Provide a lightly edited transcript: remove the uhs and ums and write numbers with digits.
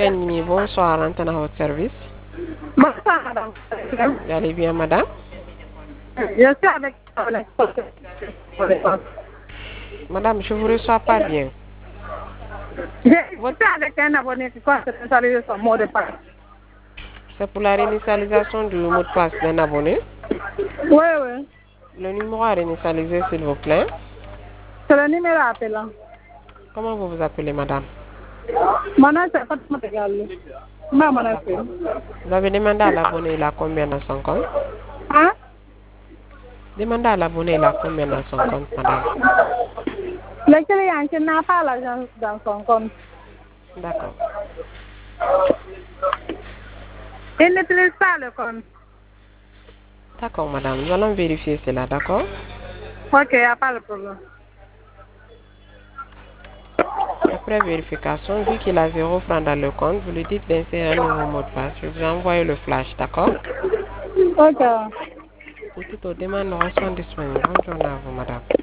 Kenny, bonsoir, l'antenne à votre service. Bonsoir, madame. Vous allez bien, madame? Je suis avec Madame, je vous reçois pas bien. Je suis avec un abonné qui compte télécharger son mot de passe. C'est pour la réinitialisation du mot de passe d'un abonné. Oui, oui. Le numéro à réinitialiser, s'il vous plaît. C'est le numéro appelant. Comment vous vous appelez, madame? Mon nom, c'est Fatima Tegalou. Maman, mon D'accord. Vous avez demandé à l'abonné, il a combien dans son compte? Hein? Demandez à l'abonné, il a combien dans son compte, madame? Le client qui n'a pas l'argent dans son compte. D'accord. Il n'utilise pas le compte. D'accord, madame. Nous allons vérifier cela, d'accord? Ok, il n'y a pas de problème. Après vérification, vu qu'il a 0 francs dans le compte, vous lui dites d'insérer un nouveau mot de passe. Je vous envoie le flash, d'accord? Ok. Pour toute autre demande, nous restons disponibles. Bonne journée à vous, madame.